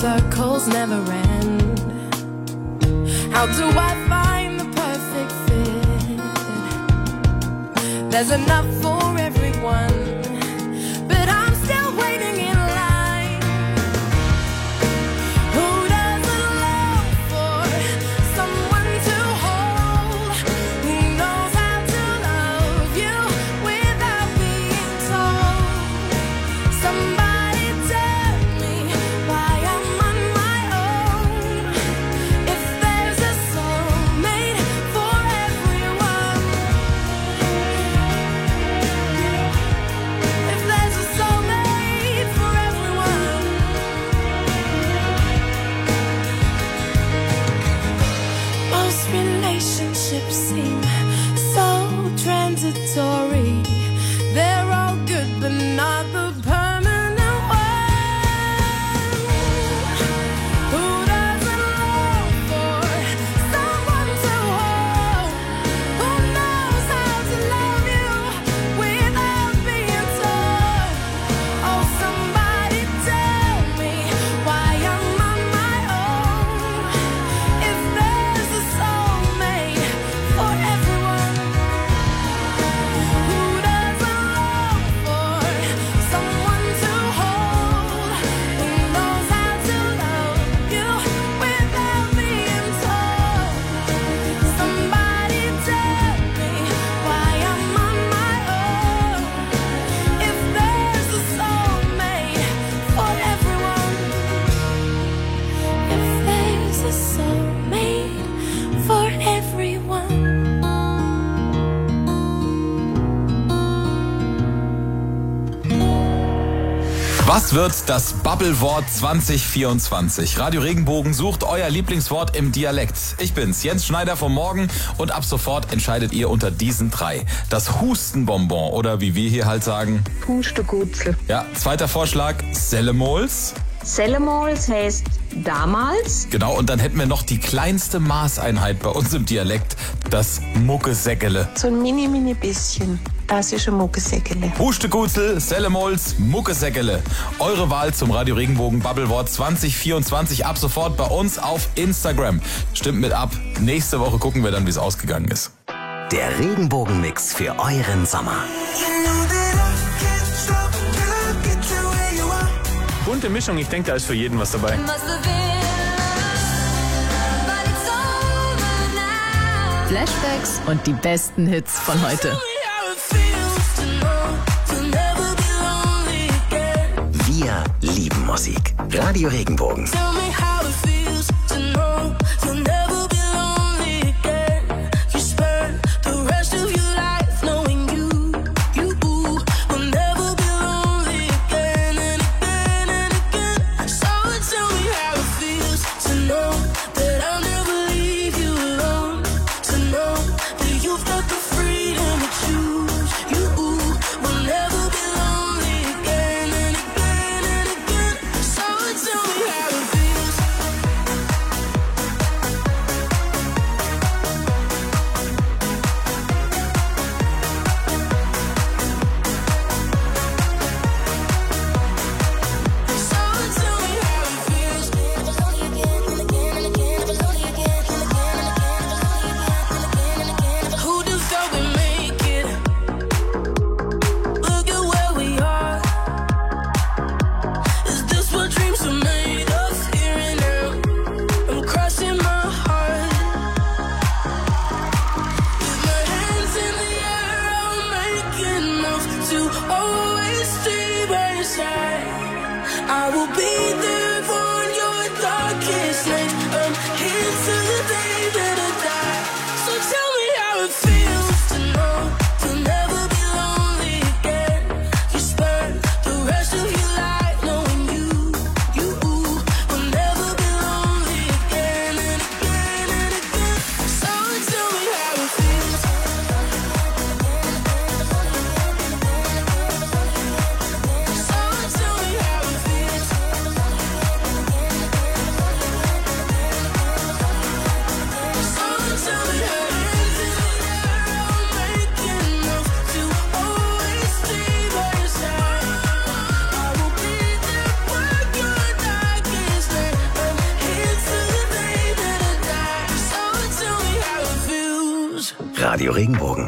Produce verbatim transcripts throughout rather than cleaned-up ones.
circles never end. How do I find the perfect fit? There's enough for everyone, but I'm still waiting in line. Who doesn't long for someone to hold? Who knows how to love you without being told? Somebody tell me why I'm on my own. If there's a soulmate for everyone, if there's a soulmate for everyone. Most relationships seem so transitory. They're all good, but not the permanent one. Who doesn't long for someone to hold? Who knows how to love you without being told? Oh, somebody tell me why I'm on my own. If there's a soulmate for everyone. Who doesn't long for someone to hold? Who knows how to love you without being told? Somebody tell me why I'm on my own. If there's a soulmate for everyone. If there's a soulmate for everyone. Was wird das Bubble-Wort zwanzig vierundzwanzig? Radio Regenbogen sucht euer Lieblingswort im Dialekt. Ich bin's, Jens Schneider vom Morgen, und ab sofort entscheidet ihr unter diesen drei. Das Hustenbonbon oder wie wir hier halt sagen. Pustegutzel. Ja, zweiter Vorschlag, Sellemols. Sellemols heißt damals. Genau, und dann hätten wir noch die kleinste Maßeinheit bei uns im Dialekt, das Muckesäckele. So ein mini, mini bisschen. Das ist ein Muckesäckele. Hustegutzel, Sellemols, Muckesäckele. Eure Wahl zum Radio Regenbogen Bubblewort zwanzig vierundzwanzig ab sofort bei uns auf Instagram. Stimmt mit ab. Nächste Woche gucken wir dann, wie es ausgegangen ist. Der Regenbogenmix für euren Sommer. Bunte Mischung, ich denke, da ist für jeden was dabei. Flashbacks und die besten Hits von heute. Wir lieben Musik. Radio Regenbogen. Radio Regenbogen.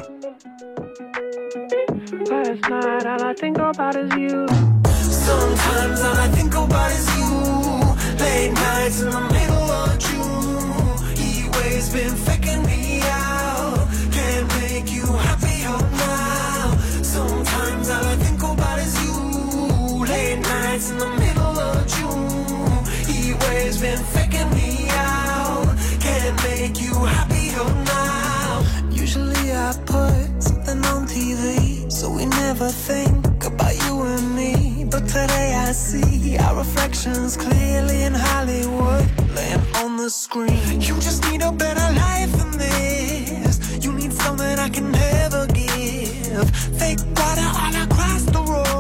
Last night, all I think about is you. Sometimes all I think about is you. Late nights in the middle of June. He always been faking me out. Can't make you happier now. Sometimes all I think about is you. Late nights in the middle of June. He always been faking me out. Can't make you happier now. Usually I put something on T V, so we never think about you and me. But today I see our reflections clearly in Hollywood, laying on the screen. You just need a better life than this. You need something I can never give. Fake water all across the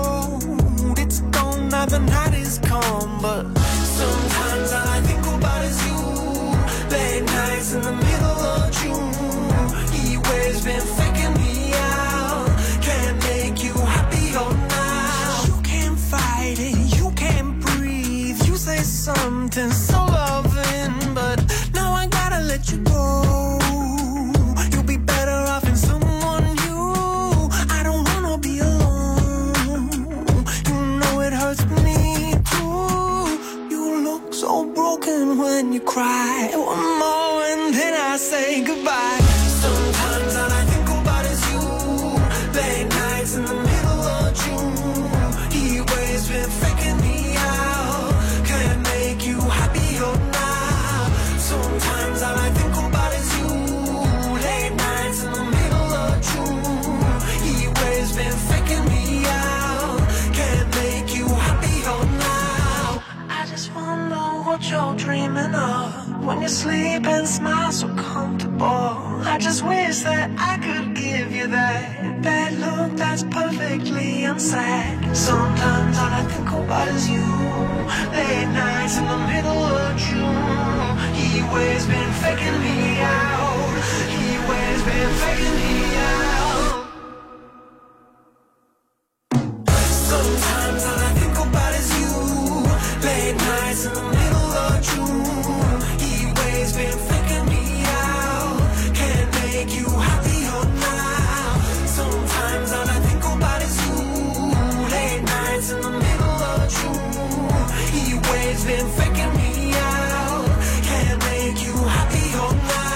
road. It's gone now, the night is come. But sometimes all I think about is you. Late nights in the middle of June. He always been faking me out. Can't make you happier now. You can't fight it, you can't breathe. You say something so loving, but now I gotta let you go. You'll be better off in someone new. I don't wanna be alone. You know it hurts me too. You look so broken when you cry. One more and then I say goodbye. Sometimes all I think about is you. Late nights in the middle of June. He always been faking me out. Can't make you happier now. Sometimes all I think about is you. Late nights in the middle of June. He always been faking me out. Can't make you happier now. I just wonder what you're dreaming of when you sleep and smile so comfortable. I just wish that I could give you that bad look that's perfectly unsaid. Sometimes all I think about is you. Late nights in the middle of June. He always been faking me out. He always been faking me out. Sometimes all I think about is you. Late nights in the middle of June. He always been faking me out. Can't make you happier now. Sometimes all I think about is you. Late nights in the middle of June. He always been faking me out. Can't make you happier now.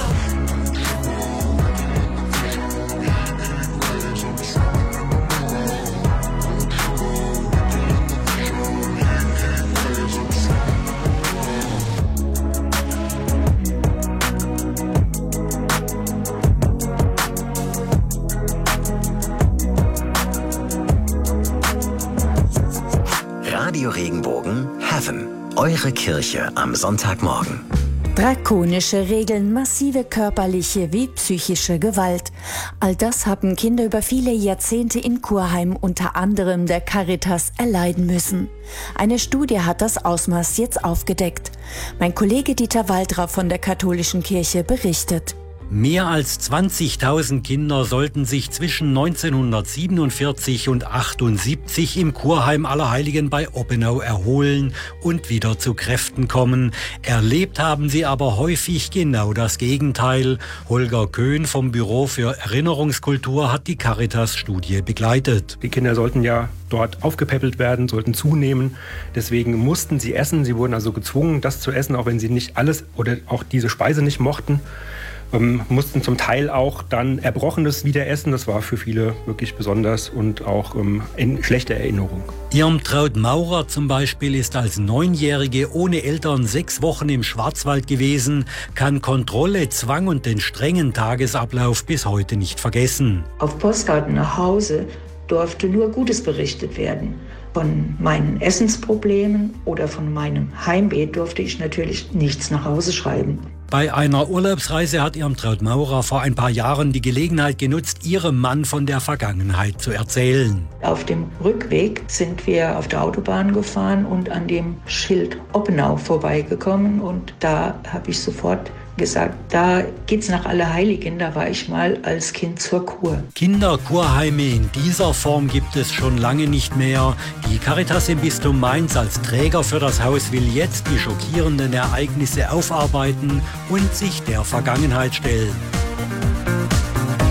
Radio Regenbogen Heaven. Eure Kirche am Sonntagmorgen. Drakonische Regeln, massive körperliche wie psychische Gewalt. All das haben Kinder über viele Jahrzehnte in Kurheim, unter anderem der Caritas, erleiden müssen. Eine Studie hat das Ausmaß jetzt aufgedeckt. Mein Kollege Dieter Waldra von der Katholischen Kirche berichtet. Mehr als zwanzigtausend Kinder sollten sich zwischen neunzehnhundertsiebenundvierzig und achtundsiebzig im Kurheim Allerheiligen bei Oppenau erholen und wieder zu Kräften kommen. Erlebt haben sie aber häufig genau das Gegenteil. Holger Köhn vom Büro für Erinnerungskultur hat die Caritas-Studie begleitet. Die Kinder sollten ja dort aufgepäppelt werden, sollten zunehmen. Deswegen mussten sie essen. Sie wurden also gezwungen, das zu essen, auch wenn sie nicht alles oder auch diese Speise nicht mochten. Ähm, mussten zum Teil auch dann Erbrochenes wieder essen. Das war für viele wirklich besonders und auch ähm, in schlechte Erinnerung. Irmtraut Maurer zum Beispiel ist als Neunjährige ohne Eltern sechs Wochen im Schwarzwald gewesen, kann Kontrolle, Zwang und den strengen Tagesablauf bis heute nicht vergessen. Auf Postkarten nach Hause durfte nur Gutes berichtet werden. Von meinen Essensproblemen oder von meinem Heimweh durfte ich natürlich nichts nach Hause schreiben. Bei einer Urlaubsreise hat Irmtraut Maurer vor ein paar Jahren die Gelegenheit genutzt, ihrem Mann von der Vergangenheit zu erzählen. Auf dem Rückweg sind wir auf der Autobahn gefahren und an dem Schild Oppenau vorbeigekommen. Und da habe ich sofort gesagt, da geht's nach Allerheiligen, da war ich mal als Kind zur Kur. Kinderkurheime in dieser Form gibt es schon lange nicht mehr. Die Caritas im Bistum Mainz als Träger für das Haus will jetzt die schockierenden Ereignisse aufarbeiten und sich der Vergangenheit stellen.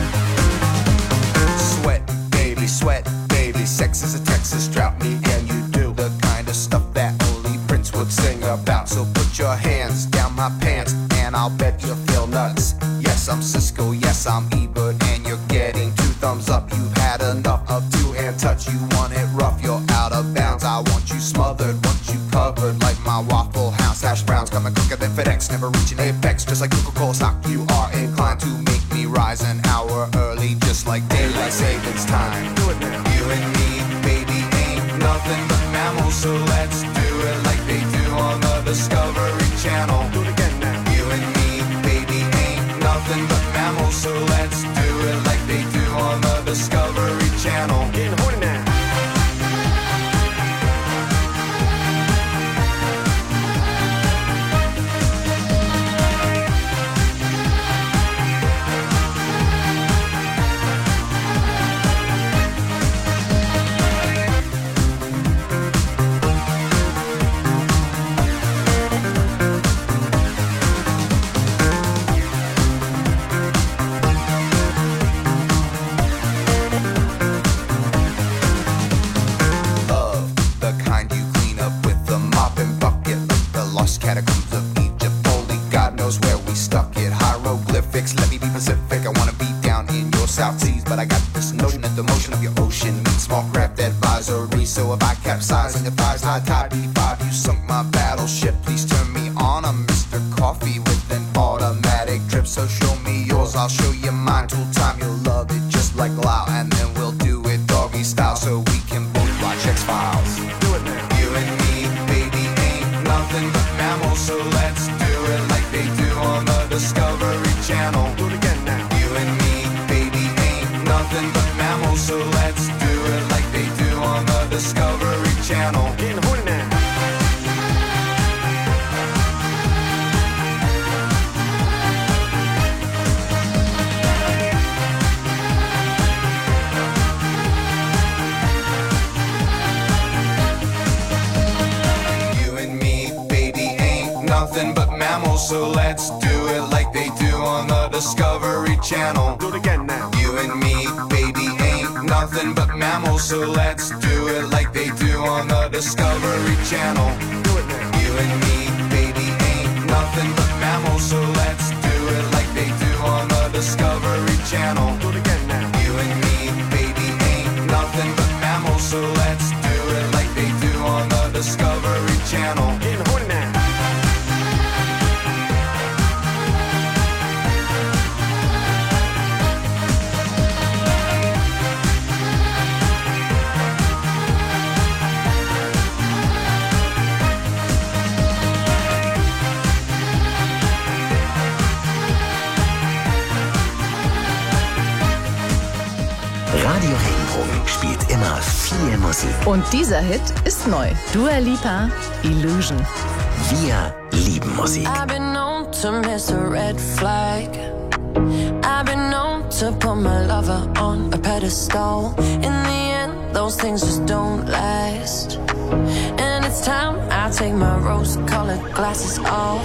lot of two-hand touch. You want it rough, you're out of bounds. I want you smothered, want you covered like my Waffle House hash browns. Coming quicker than FedEx, never reaching apex. Just like Coca-Cola stock, you are inclined to make me rise an hour early, just like daylight savings time. Do it now. You and me, baby, ain't nothing but mammals, so let's do it like they do on the Discovery Channel. Do it again now. You and me, baby, ain't nothing but mammals, so let's do it like they do on the Discovery Channel. Getting horny now. Catacombs of Egypt, only God knows where we stuck it. Hieroglyphics, let me be Pacific. I wanna be down in your South Seas, but I got this notion that the motion of your ocean means small craft advisory. So if I capsize on your thighs, high tide B five, you sunk my battleship. Please turn me on. I'm Mister Coffee with an automatic drip. So show me yours, I'll show you mine. Tool time, you'll love it just like Lau, and then we'll do it doggy style so we can both watch X-Files. Do it now. You and me, baby, ain't nothing but mammals, so let's do it like they do on the Discovery Channel. Do it again now. You and me, baby, ain't nothing but mammals, so let's do it like they do on the Discovery Channel. Getting horny now. Nothing but mammals, so let's do it like they do on the Discovery Channel. Do it again now. You and me, baby, ain't nothing but mammals, so let's do it like they do on the Discovery Channel. Do it now. You and me, baby, ain't nothing but mammals, so let's do it like they do on the Discovery Channel. Do it again now. You and me, baby, ain't nothing but mammals, so let's do it like they do on the Discovery Channel. Getting horny now. Radio Regenbogen spielt immer viel Musik. Und dieser Hit ist neu. Dua Lipa, Illusion. Wir lieben Musik. I've been known to miss a red flag. I've been known to put my lover on a pedestal. In the end, those things just don't last. And it's time I take my rose-colored glasses off.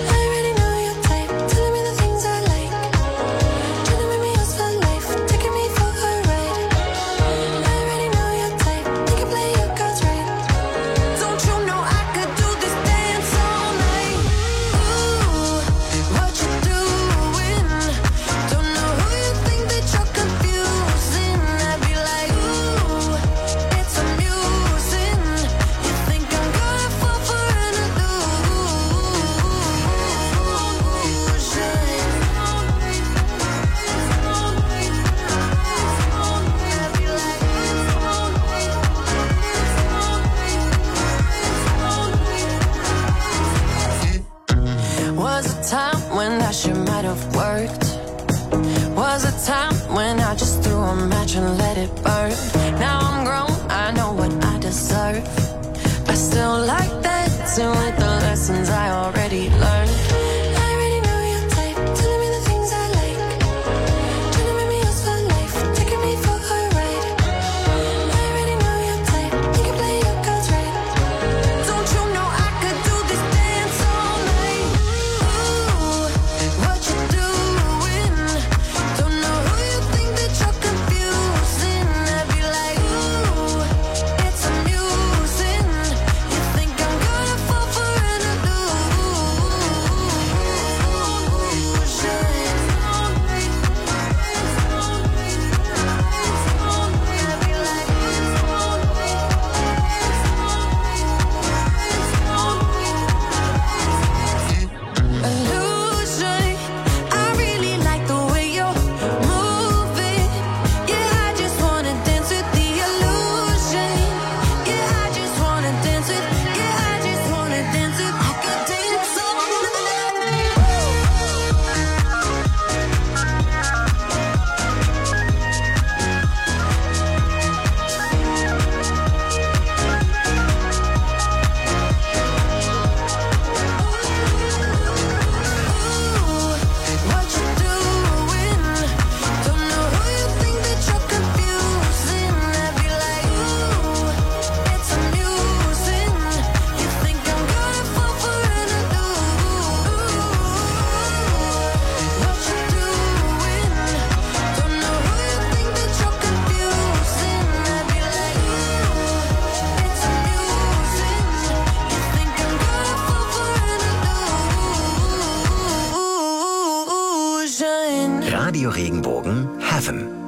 And let it burn. Now I'm grown, I know what I deserve. I still like dancing with the lessons I already learned. I already know your type, telling me the things I like. Trying to make me yours for life, taking me for a ride. I already know your type, you can play your cards right. Don't you know I could do this dance all night? Ooh, what you doing? Don't know who you think that you're confusing. I'd be like, ooh, it's amusing. You think I'm gonna fall for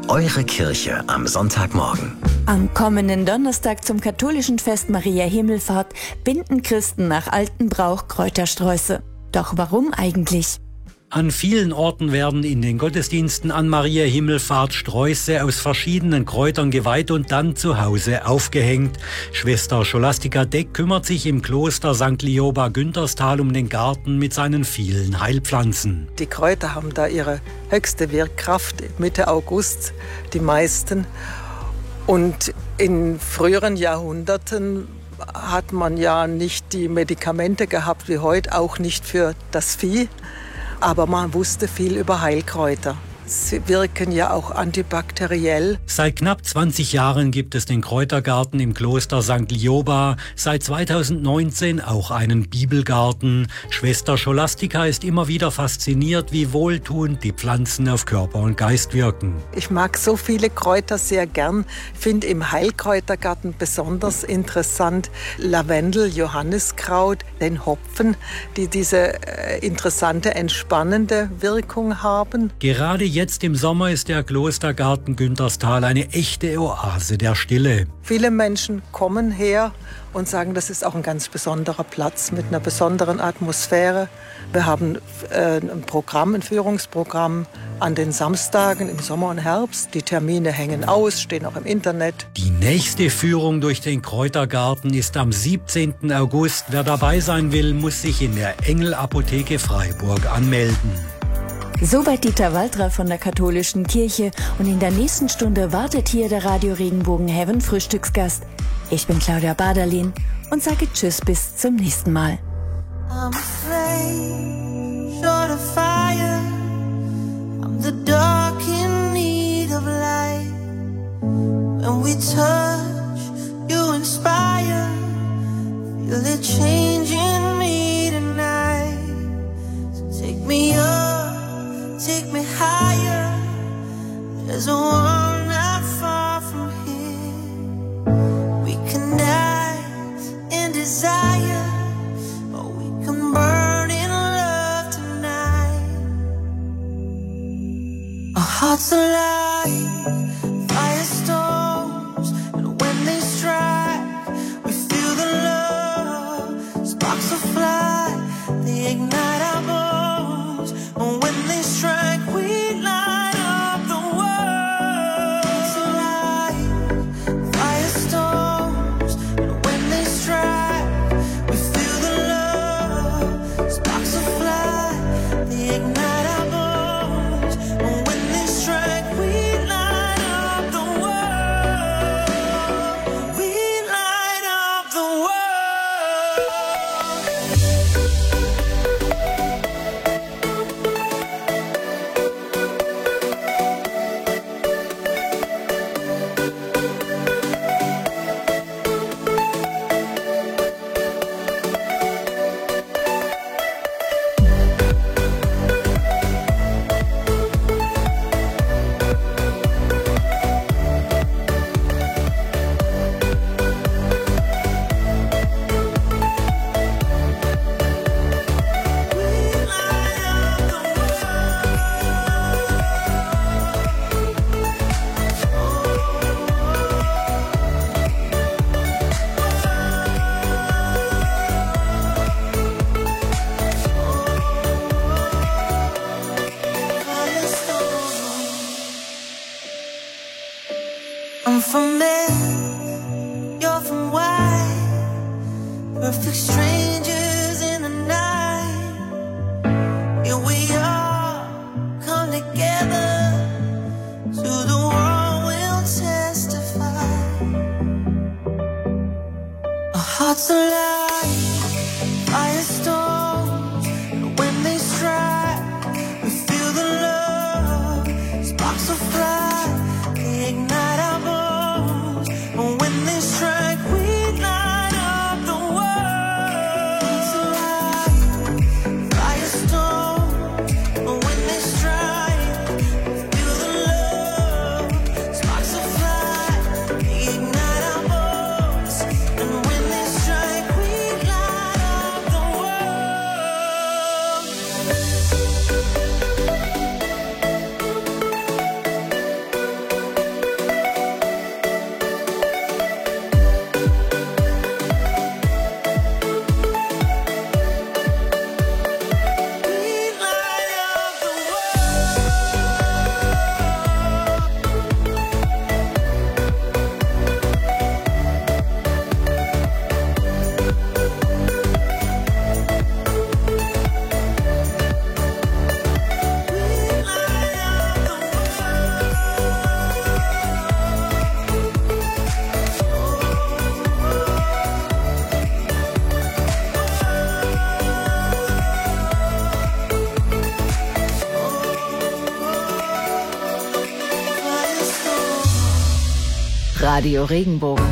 Eure Kirche am Sonntagmorgen. Am kommenden Donnerstag zum katholischen Fest Maria Himmelfahrt binden Christen nach altem Brauch Kräutersträuße. Doch warum eigentlich? An vielen Orten werden in den Gottesdiensten an Maria Himmelfahrt Sträuße aus verschiedenen Kräutern geweiht und dann zu Hause aufgehängt. Schwester Scholastika Deck kümmert sich im Kloster Sankt Lioba Günterstal um den Garten mit seinen vielen Heilpflanzen. Die Kräuter haben da ihre höchste Wirkkraft Mitte August, die meisten. Und in früheren Jahrhunderten hat man ja nicht die Medikamente gehabt wie heute, auch nicht für das Vieh. Aber man wusste viel über Heilkräuter. Sie wirken ja auch antibakteriell. Seit knapp zwanzig Jahren gibt es den Kräutergarten im Kloster Sankt Lioba. Seit zweitausendneunzehn auch einen Bibelgarten. Schwester Scholastika ist immer wieder fasziniert, wie wohltuend die Pflanzen auf Körper und Geist wirken. Ich mag so viele Kräuter sehr gern. Finde im Heilkräutergarten besonders interessant Lavendel, Johanniskraut, den Hopfen, die diese äh, interessante, entspannende Wirkung haben. Gerade jetzt im Sommer ist der Klostergarten Günterstal eine echte Oase der Stille. Viele Menschen kommen her und sagen, das ist auch ein ganz besonderer Platz mit einer besonderen Atmosphäre. Wir haben äh, ein Programm, ein Führungsprogramm an den Samstagen im Sommer und Herbst. Die Termine hängen aus, stehen auch im Internet. Die nächste Führung durch den Kräutergarten ist am siebzehnten August. Wer dabei sein will, muss sich in der Engel-Apotheke Freiburg anmelden. Soweit Dieter Waldra von der Katholischen Kirche und in der nächsten Stunde wartet hier der Radio Regenbogen Heaven Frühstücksgast. Ich bin Claudia Baderlin und sage Tschüss bis zum nächsten Mal. I'm afraid, short of fire, I'm the dark in need of light. When we touch, you inspire, feel it changing me tonight. So take me up, take me higher, there's a world not far from here. We can dance in desire, or we can burn in love tonight. Our hearts alive, firestorms, and when they strike, we feel the love. Sparks will fly, they ignite our bones, and when they strike, we light up the world. It's alive, firestorms, and when they strike, we feel the love. Sparks will fly, they ignite our bones, and when they strike, we light up the world. We light up the world. I'm from there, you're from Y, perfect strangers in the night. Here we are, come together, to the world we'll testify. Our hearts alive, firestorms, and when they strike, we feel the love. Sparks will fly, they ignite our bones, and when they strike, we light up the world. It's alive, firestorms, and when they strike, we feel the love. Sparks will fly, they ignite our bones, and when they strike, we Radio Regenbogen.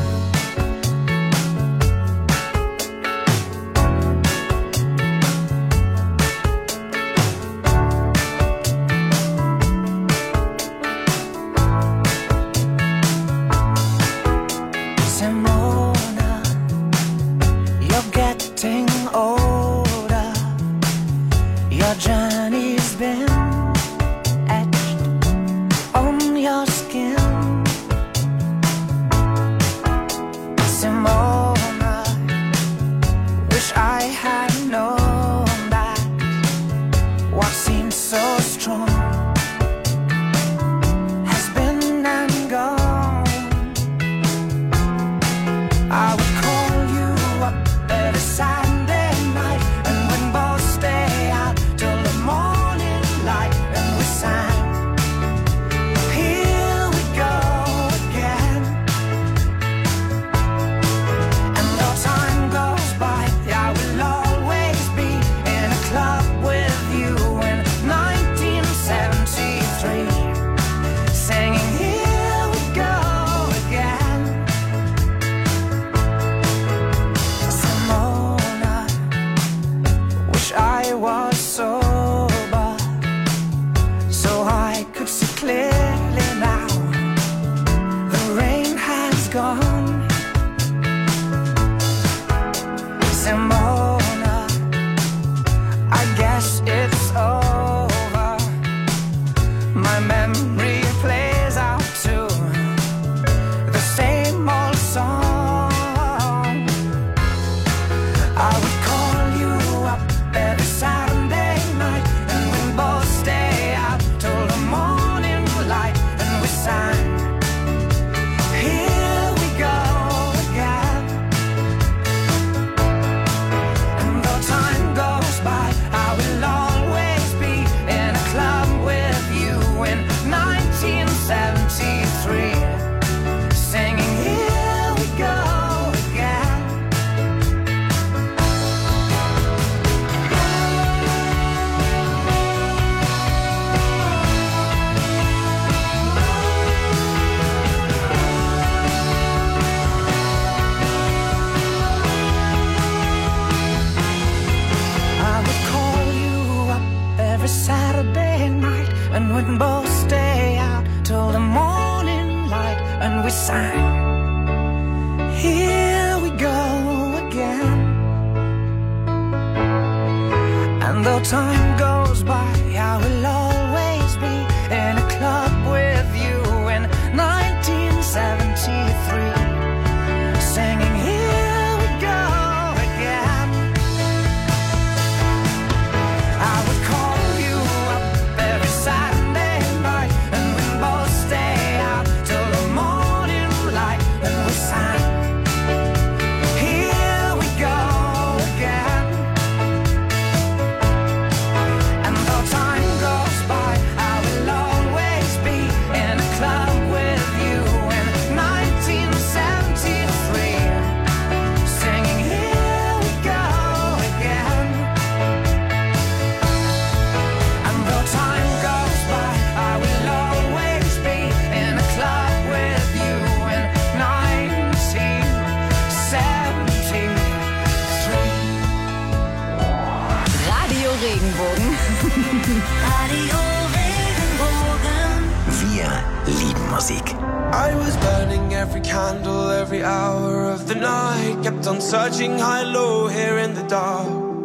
I was burning every candle, every hour of the night. Kept on searching high, low, here in the dark.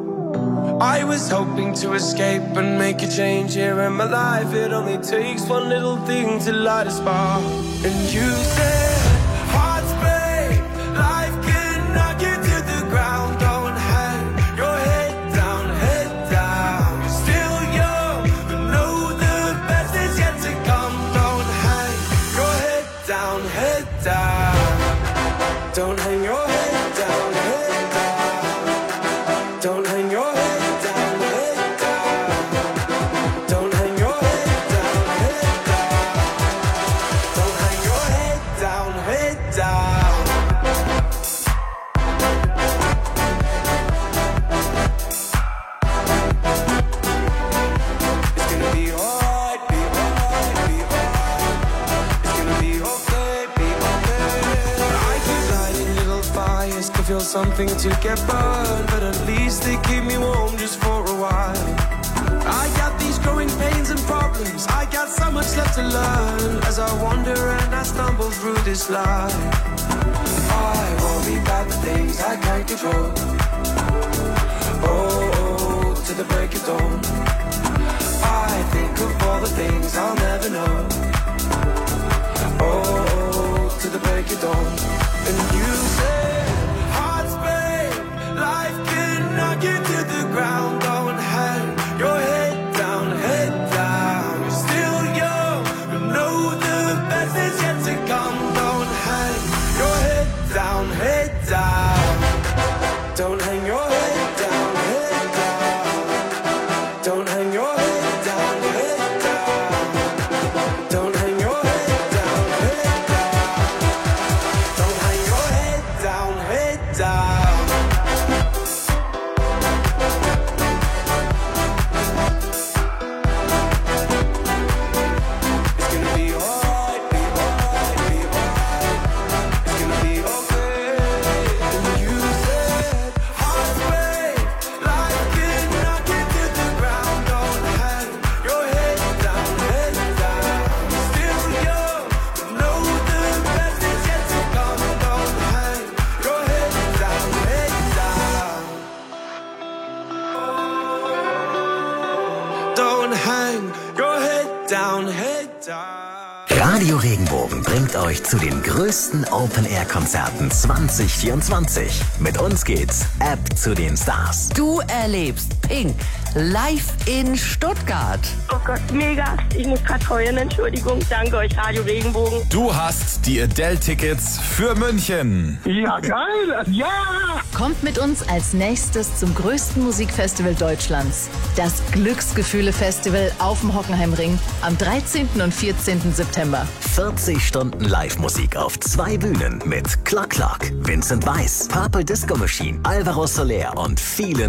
I was hoping to escape and make a change here in my life. It only takes one little thing to light a spark. And you said, hearts break, life can knock you to the ground. Don't hang your head down, head down. Still young, but know the best is yet to come. Don't hang your head down, head down. Don't hang your head down, head down. Don't hang your head. Be okay, be okay. feel something to get burned, but at least they keep me warm just for a while. I got these growing pains and problems, I got so much left to learn as I wander and I stumble through this life. I worry about the things I can't control. Oh, oh, to the break of dawn. I think of all the things I'll never know. Oh, oh, to the break of dawn. And you say, hearts break, life can knock you to the ground. Don't hang your head down, head down. You're still young, but know the best is yet to come. Don't hang your head down, head down. Don't hang your head down, head down. Don't hang your head down, head down. Don't hang your head down, head down. Don't hang your head down, head down. It's gonna be alright, be alright, be alright. It's gonna be okay. And you said, hearts break, life can knock you to the ground. Don't hang your head down, head down. Still young, but know the best is yet to come. Don't hang your head down, head down. Don't hang your head down, head down. Radio Regenbogen bringt euch zu den größten Open-Air-Konzerten zwanzig vierundzwanzig. Mit uns geht's ab zu den Stars. Du erlebst Pink live in Stuttgart. Oh Gott, mega. Ich muss gerade heulen, Entschuldigung. Danke euch, Radio Regenbogen. Du hast die Adele-Tickets für München. Ja, geil. Ja. Kommt mit uns als nächstes zum größten Musikfestival Deutschlands. Das Glücksgefühle-Festival auf dem Hockenheimring am dreizehnten und vierzehnten September. vierzig Stunden Live-Musik auf zwei Bühnen mit Clock Clock, Vincent Weiss, Purple Disco Machine, Alvaro Soler und vielen